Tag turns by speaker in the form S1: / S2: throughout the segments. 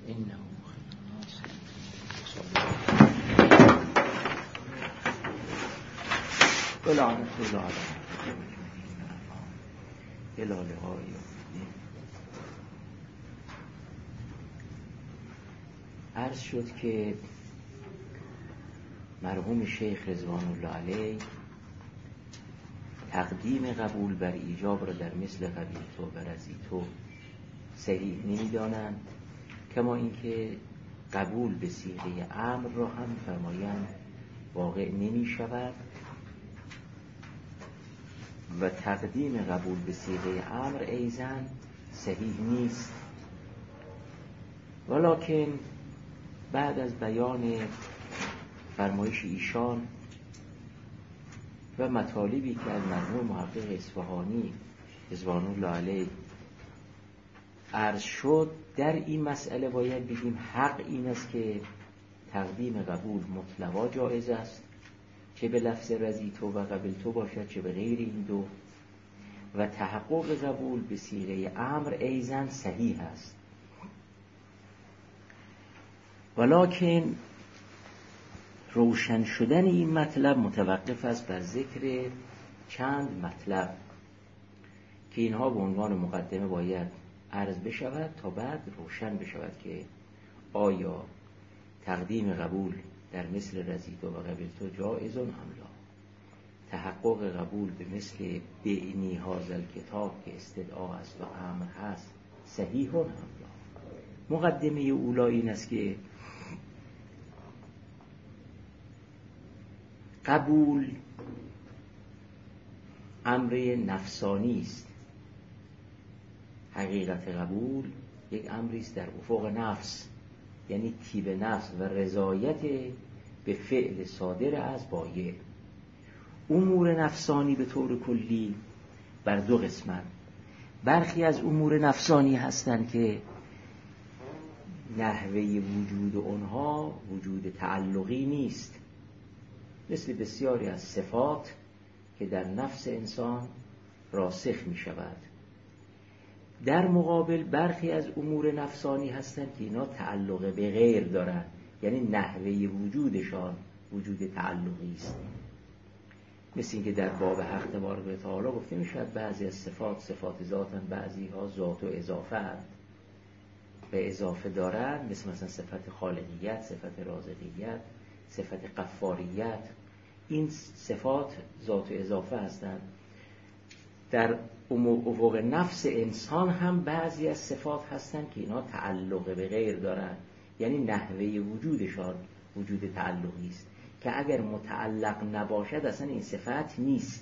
S1: إنه بلعنة الله الاله های عرض شد که مرحوم شیخ رضوان الله علیه تقدیم قبول بر ایجاب را در مثل قبیلتو و رضیتو صحیح نمی‌دانند، کما اینکه قبول به صیغه امر را هم فرمایند واقع نمی شود و تقدیم قبول به صیغه امر ایضاً صحیح نیست. ولکن بعد از بیان فرمایش ایشان و مطالبی که از مرحوم محقق اصفهانی رضوان الله علیه عرض شد، در این مسئله باید بگیم حق این است که تقدیم قبول مطلقا جایز است، چه به لفظ رضیتو و قبلتو باشد چه به غیر این دو، و تحقق قبول به صیغه امر ایضاً صحیح است. ولکن روشن شدن این مطلب متوقف است بر ذکر چند مطلب که اینها به عنوان مقدمه باید عرض بشود تا بعد روشن بشود که آیا تقدیم قبول در مثل رضیتو و قبلتو جایز ام لا، تحقق قبول به مثل بعنی هذا کتاب که استدعا است و امر هست صحیح ام لا. مقدمه اولی این است که قبول امر نفسانی است. حقیقت قبول یک امری است در افق نفس، یعنی طیب نفس و رضایت به فعل صادر از بایع. امور نفسانی به طور کلی بر دو قسمند. برخی از امور نفسانی هستند که نحوه وجود آنها وجود تعلقی نیست، مثل بسیاری از صفات که در نفس انسان راسخ می شود. در مقابل برخی از امور نفسانی هستند که اینا تعلق به غیر دارند، یعنی نحوه وجودشان وجود تعلقی است. مثل اینکه در باب حق تبارک و تعالی گفته می شود بعضی از صفات ذاتن، بعضی ها ذات و اضافه به اضافه دارند، مثلا صفت خالقیت، صفت رازقیت، صفت غفاریت. این صفات ذات و اضافه هستند. در افق نفس انسان هم بعضی از صفات هستند که اینا تعلق به غیر دارند، یعنی نحوه وجودشان وجود تعلقی است که اگر متعلق نباشد اصلا این صفت نیست.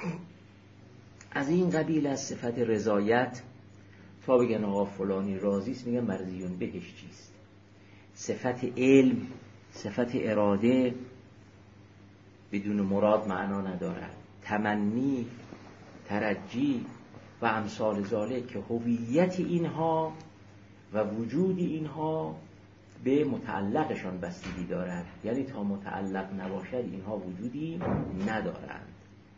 S1: از این قبیل از صفت رضایت تا بگن آقا فلانی راضی است میگن مرضیون بهش چیست. صفت علم، صفت اراده بدون مراد معنا ندارد. تمنی، ترجی و امثال ذالک که هویت اینها و وجود اینها به متعلقشان بستگی دارد، یعنی تا متعلق نباشد اینها وجودی ندارند.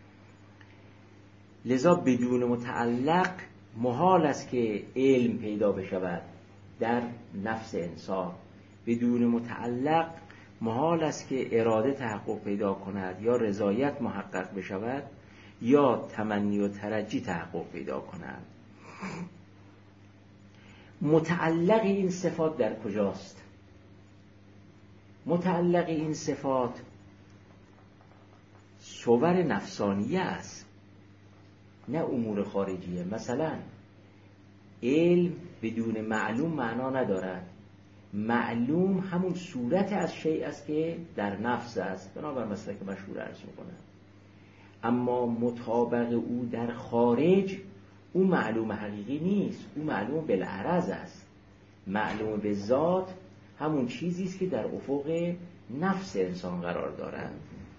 S1: لذا بدون متعلق محال است که علم پیدا بشود در نفس انسان. بدون متعلق محال است که اراده تحقق پیدا کند، یا رضایت محقق بشود یا تمنی و ترجی تحقق پیدا کند. متعلق این صفات در کجاست؟ متعلق این صفات صور نفسانیه است، نه امور خارجیه. مثلا علم بدون معلوم معنا ندارد. معلوم همون صورت از شیء است که در نفس است، بنابر مسلک مشهور عرض می‌کنم. اما مطابق او در خارج او معلوم حقیقی نیست، او معلوم بالعرض است. معلوم به ذات همون چیزی است که در افق نفس انسان قرار دارد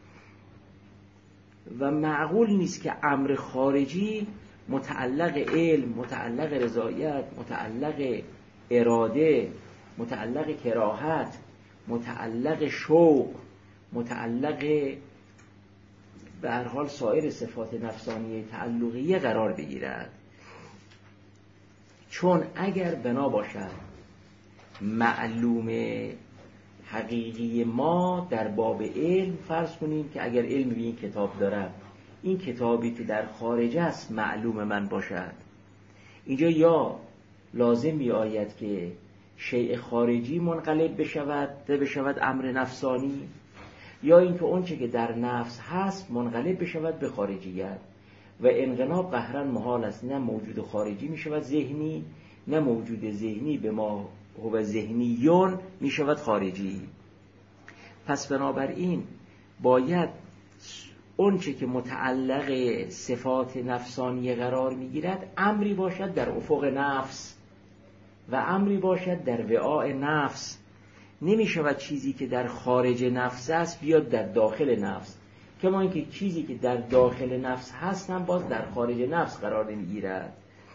S1: و معقول نیست که امر خارجی متعلق علم، متعلق رضایت، متعلق اراده، متعلق کراهت، متعلق شوق، متعلق به هر حال سایر صفات نفسانی تعلقیه قرار بگیرد. چون اگر بنا باشد معلوم حقیقی ما در باب علم، فرض کنیم که اگر علم به این کتاب دارم، این کتابی که در خارج است معلوم من باشد، اینجا یا لازم می آید که شیء خارجی منقلب بشود امر نفسانی، یا اینکه اون چه که در نفس هست منقلب بشود به خارجیت. و انقلاب قهرا محال است، نه موجود خارجی می شود ذهنی، نه موجود ذهنی به ما هو ذهنیون می شود خارجی. پس بنابراین باید اون چه که متعلق صفات نفسانی قرار می گیرد امری باشد در افق نفس و امری باشد در وعاء نفس. نمی شود چیزی که در خارج نفس است بیاد در داخل نفس، کما اینکه چیزی که در داخل نفس هست هم باز در خارج نفس قرار نمی گیرد،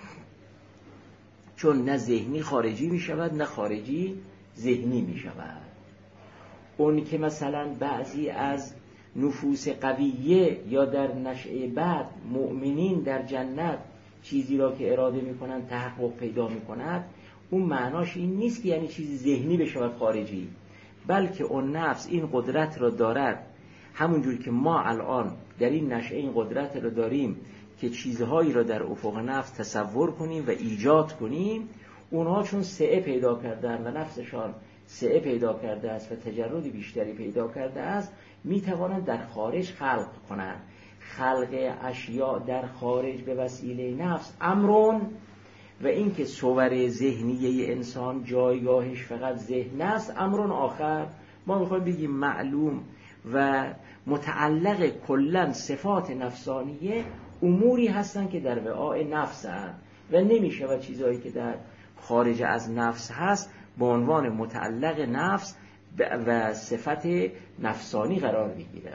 S1: چون نه ذهنی خارجی می شود نه خارجی ذهنی می شود. اون که مثلا بعضی از نفوس قویه یا در نشأه بعد مؤمنین در جنت چیزی را که اراده می کنند تحقق پیدا می کند، اون معناش این نیست که یعنی چیزی ذهنی بشود خارجی، بلکه اون نفس این قدرت را دارد، همونجور که ما الان در این نشأه این قدرت را داریم که چیزهایی را در افق نفس تصور کنیم و ایجاد کنیم. اونها چون سعه پیدا کردن و نفسشان سعه پیدا کرده است و تجرد بیشتری پیدا کرده است، می توانند در خارج خلق کنند. خلق اشیاء در خارج به وسیله نفس امرون، و اینکه صور ذهنیه انسان جایگاهش فقط ذهن است امرون آخر. ما میخوایم بگیم معلوم و متعلق کلن صفات نفسانیه اموری هستن که در وعاء نفس هستند و نمیشه و چیزهایی که در خارج از نفس هست به عنوان متعلق نفس و صفت نفسانی قرار میگیره.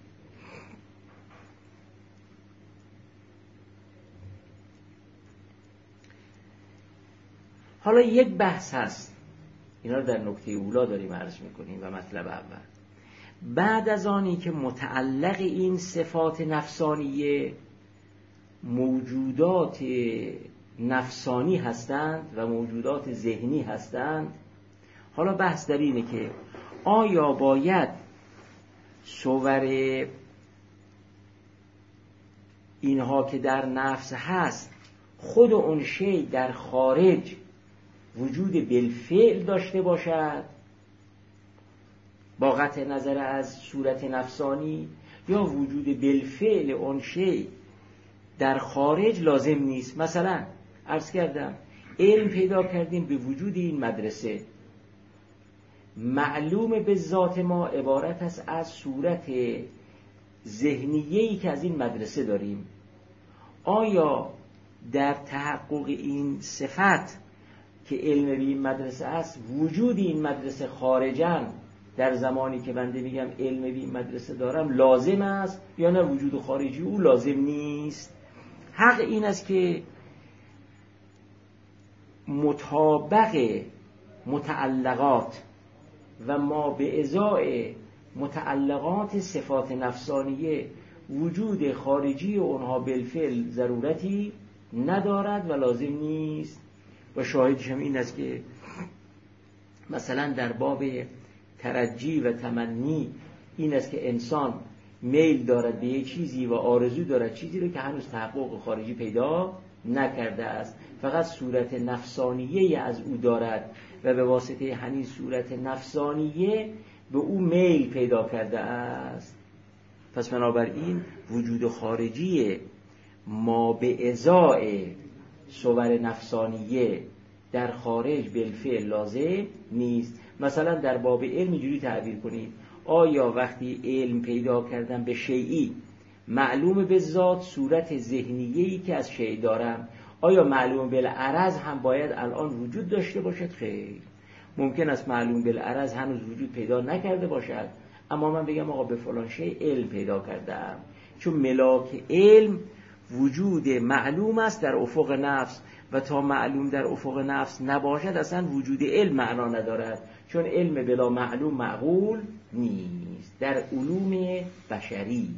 S1: حالا یک بحث هست، اینا رو در نکته اولا داریم عرض میکنیم و مطلب اول، بعد از آنی که متعلق این صفات نفسانیه موجودات نفسانی هستند و موجودات ذهنی هستند، حالا بحث در اینه که آیا باید صور اینها که در نفس هست خود اون شی در خارج وجود بالفعل داشته باشد با قطع نظر از صورت نفسانی، یا وجود بالفعل اون شی در خارج لازم نیست. مثلا عرض کردم علم پیدا کردیم به وجود این مدرسه، معلوم به ذات ما عبارت است از صورت ذهنیه‌ای که از این مدرسه داریم. آیا در تحقق این صفت که علم به این مدرسه است وجود این مدرسه خارجاً در زمانی که بنده میگم علم به این مدرسه دارم لازم است، یا نه وجود خارجی او لازم نیست؟ حق این است که مطابق متعلقات و ما به ازای متعلقات صفات نفسانیه وجود خارجی اونها بالفعل ضرورتی ندارد و لازم نیست. و شاهدش هم این است که مثلا در باب ترجی و تمنی این است که انسان میل دارد به یک چیزی و آرزو دارد چیزی رو که هنوز تحقق خارجی پیدا نکرده است، فقط صورت نفسانیه از او دارد و به واسطه همین صورت نفسانیه به او میل پیدا کرده است. پس بنابراین وجود خارجی ما به ازای صور نفسانیه در خارج بالفعل لازم نیست. مثلا در باب علم اینجوری تعبیر کنید، آیا وقتی علم پیدا کردم به شیئی معلوم به ذات صورت ذهنیه‌ای که از شیء دارم، آیا معلوم بالعرض هم باید الان وجود داشته باشد؟ خیر، ممکن است معلوم بالعرض هنوز وجود پیدا نکرده باشد، اما من بگم آقا به فلان شیء علم پیدا کردم، چون ملاک علم وجود معلوم است در افق نفس و تا معلوم در افق نفس نباشد اصلا وجود علم معنا ندارد، چون علم بلا معلوم معقول نیست در علوم بشری.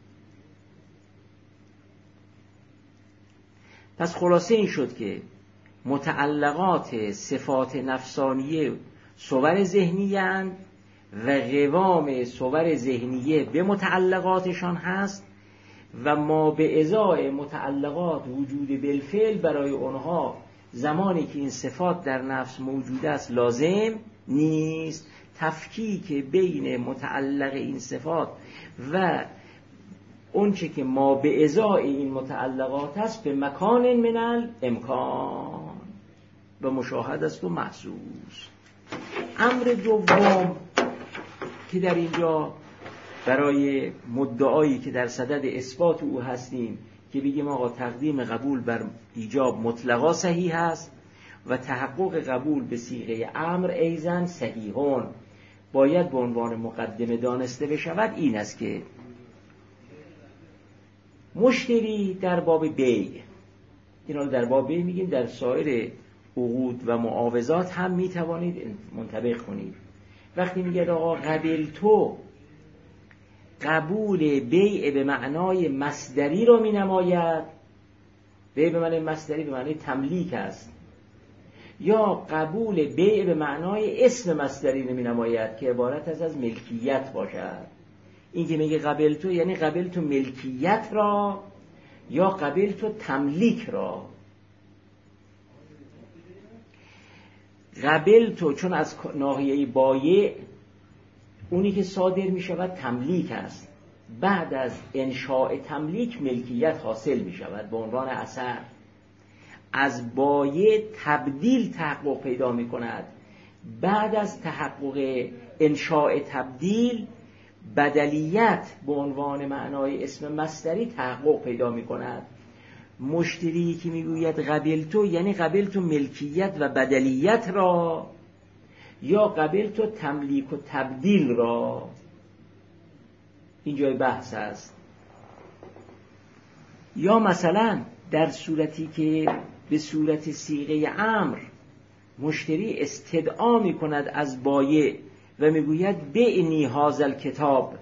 S1: پس خلاصه این شد که متعلقات صفات نفسانیه صور ذهنیه اند و قوام صور ذهنیه به متعلقاتشان هست و ما به ازای متعلقات وجود بالفعل برای اونها زمانی که این صفات در نفس موجود است لازم نیست. تفکیک بین متعلق این صفات و اونچه که ما به ازای این متعلقات است به مکان من الامکان و مشاهد است و محسوس. امر دوم که در اینجا برای مدعایی که در صدد اثبات او هستیم که بگیم آقا تقدیم قبول بر ایجاب مطلقا صحیح است و تحقق قبول به صیغه امر ایزن صحیحون باید به عنوان مقدمه دانسته بشود، این است که مشتری در باب بیع، اینا رو در باب بیع میگیم، در سایر عقود و معاوضات هم میتوانید منطبق کنید. وقتی میگه آقا قبل تو، قبول بیع به معنای مصدری رو می نماید. بیع به معنای مصدری به معنای تملیک است، یا قبول بیع به معنای اسم مصدری رو می نماید که عبارت از ملکیت باشد. این که میگه قبل تو یعنی قبل تو ملکیت را یا قبل تو تملیک را. قبل تو چون از ناحیه بایع اونی که صادر می شود تملیک است، بعد از انشاء تملیک ملکیت حاصل می شود به عنوان اثر. از بایع تبدیل تحقق پیدا می کند، بعد از تحقق انشاء تبدیل بدلیت به عنوان معنای اسم مصدری تحقق پیدا می کند. مشتری که می گوید قبل تو یعنی قبل تو ملکیت و بدلیت را یا قبل تو تملیک و تبدیل را. اینجای بحث است. یا مثلا در صورتی که به صورت صیغه امر مشتری استدعا می کند از بایع و می گوید بعنی هذا الکتاب،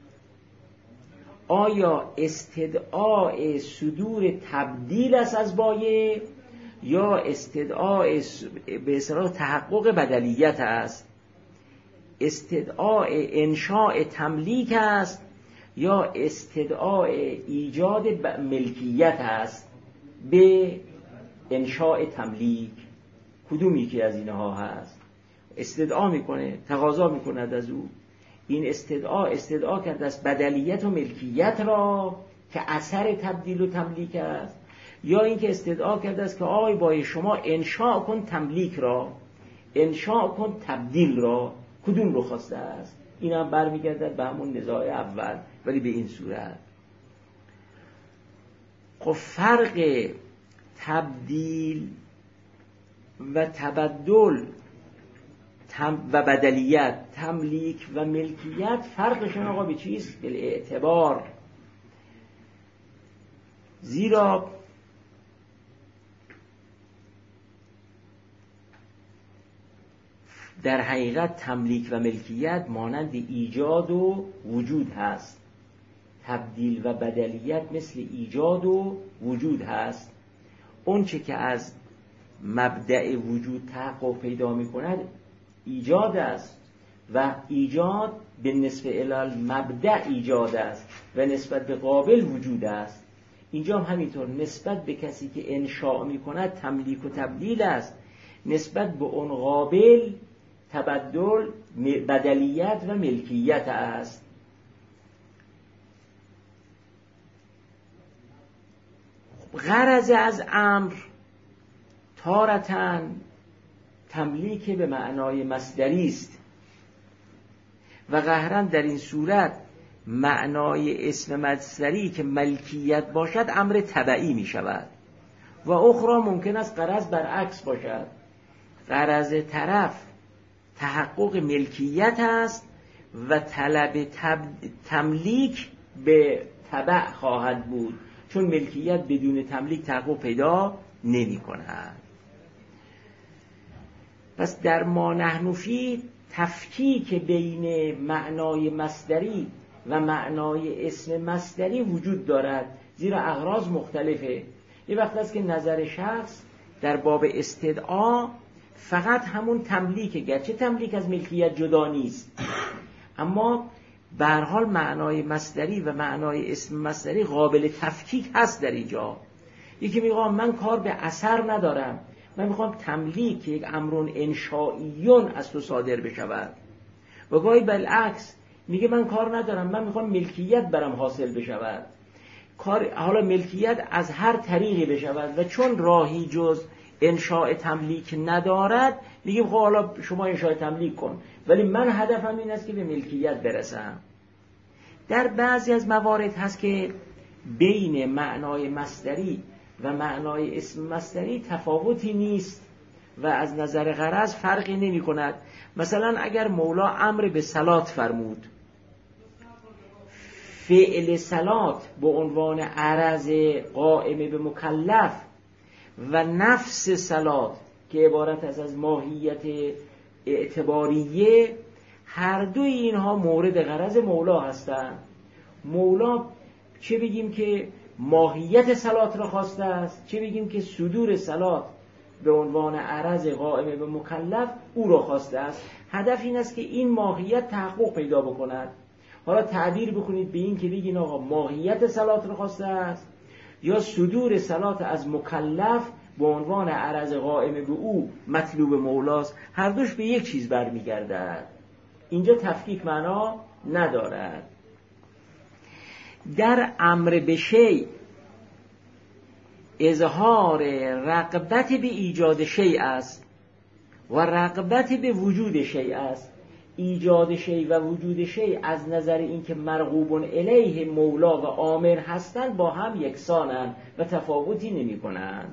S1: آیا استدعای صدور تبدیل است از بایع یا استدعای به اصطلاح تحقق بدلیت است؟ استدعای انشاء تملیک است یا استدعای ایجاد ملکیت است به انشاء تملیک؟ کدومی که از اینها هست؟ استدعا میکنه، تقاضا میکند از او. این استدعا کرده است بدلیت و ملکیت را که اثر تبدیل و تملیک است، یا اینکه استدعا کرده است که آقای بایع شما انشاء کن تملیک را، انشاء کن تبدیل را. کدوم رو خواسته است؟ این هم برمیگردد به همون نزاع اول، ولی به این صورت. خب فرق تبدیل و تبدل و بدلیت، تملیک و ملکیت، فرقشون آقا به چیست؟ به اعتبار. زیرا در حقیقت تملیک و ملکیت مانند ایجاد و وجود هست، تبدیل و بدلیت مثل ایجاد و وجود هست. اون چه که از مبدأ وجود تحقق پیدا می کند ایجاد است و ایجاد به نسبت الی مبدأ ایجاد است و نسبت به قابل وجود است. اینجا هم همینطور نسبت به کسی که انشاء می کند تملیک و تبدیل است، نسبت به اون قابل تبدل، بدلیت و ملکیت است. غرض از امر تارتاً تملیک به معنای مصدری است و قهراً در این صورت معنای اسم مصدری که ملکیت باشد امر تبعی می شود و اخرى ممکن است غرض برعکس باشد. غرض طرف تحقق ملکیت است و طلب تملیک به تبع خواهد بود، چون ملکیت بدون تملیک تحقق پیدا نمی کند. پس در ما نحن فی تفکیک بین معنای مصدری و معنای اسم مصدری وجود دارد، زیرا اغراض مختلفه. یه وقت است که نظر شخص در باب استدعا فقط همون تملیکه، گرچه تملیک از ملکیت جدا نیست، اما به هر حال معنای مصدری و معنای اسم مصدری قابل تفکیک هست در اینجا. یکی میگه من کار به اثر ندارم، من میخوام تملیک یک امرون انشائیون از تو صادر بشود، و گاهی بالعکس میگه من کار ندارم، من میخوام ملکیت برم حاصل بشود، حالا ملکیت از هر طریقی بشود و چون راهی جز انشاء تملیک ندارد میگیم خب حالا شما انشاء تملیک کن، ولی من هدفم این است که به ملکیت برسم. در بعضی از موارد هست که بین معنای مصدری و معنای اسم مصدری تفاوتی نیست و از نظر غرض فرقی نمی کند. مثلا اگر مولا امر به صلات فرمود، فعل صلات به عنوان عرض قائم به مکلف و نفس صلات که عبارت از ماهیت اعتباریه، هر دوی اینها مورد غرض مولا هستند. مولا چه بگیم که ماهیت صلات را خواسته است، چه بگیم که صدور صلات به عنوان عرض قائم به مکلف او را خواسته است. هدف این است که این ماهیت تحقق پیدا بکند. حالا تعبیر بکنید به این که بگین آقا ماهیت صلات را خواسته است یا صدور صلات از مکلف به عنوان عرض قائم به او مطلوب مولاست، هر دوش به یک چیز برمیگردد. اینجا تفکیک معنا ندارد. در امر به شیء اظهار رغبت به ایجاد شیء است و رغبت به وجود شیء است. ایجاد شیء و وجود شیء از نظر اینکه مرغوب الیه مولا و آمر هستند با هم یکسانند و تفاوتی نمی کنند.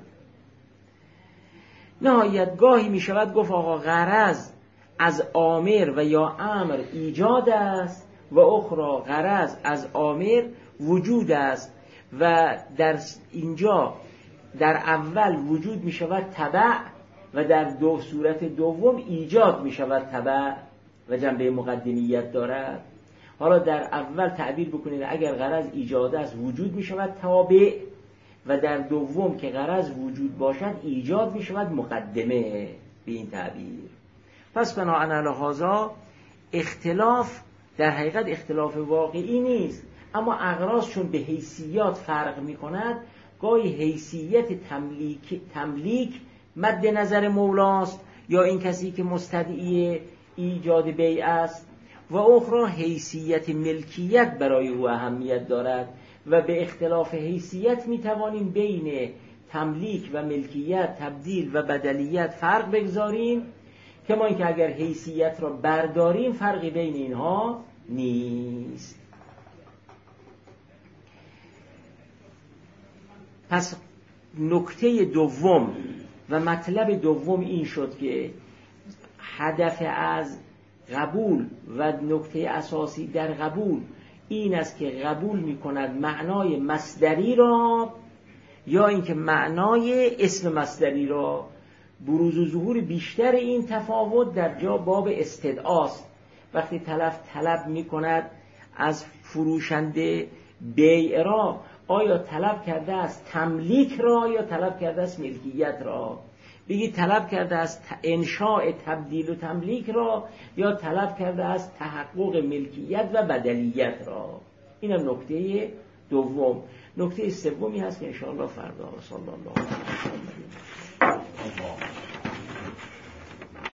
S1: نهایت گاهی می شود گفت آقا غرض از آمر و یا امر ایجاد است و اخرى غرض از آمر وجود است، و در اینجا در اول وجود می شود تبع و در صورت دوم ایجاد می شود تبع و جنبه مقدمیت دارد. حالا در اول تعبیر بکنید اگر غرض ایجاد است وجود می شود تابع، و در دوم که غرض وجود باشد ایجاد می شود مقدمه به این تعبیر. پس بناء علی هذا اختلاف در حقیقت اختلاف واقعی نیست، اما اغراض چون به حیثیات فرق می کند، گاهی حیثیت تملیک مد نظر مولاست یا این کسی که مستدعی ایجاد بیع است، و اخرى حیثیت ملکیت برای او اهمیت دارد و به اختلاف حیثیت می توانیم بین تملیک و ملکیت، تبدیل و بدلیت فرق بگذاریم، کما اینکه اگر حیثیت را برداریم فرقی بین اینها نیست. پس نکته دوم و مطلب دوم این شد که هدف از قبول و نکته اساسی در قبول این است که قبول می کند معنای مصدری را یا اینکه معنای اسم مصدری را. بروز و ظهور بیشتر این تفاوت در جا باب استدعاست. وقتی طلب می کند از فروشنده بیع را، آیا طلب کرده است تملیک را یا طلب کرده است ملکیت را؟ بگی طلب کرده است انشاء تبدیل و تملیک را یا طلب کرده است تحقق ملکیت و بدلیت را. اینم نکته دوم. نکته سومی هست که انشاءالله فردا. صلی الله علیه و سلم.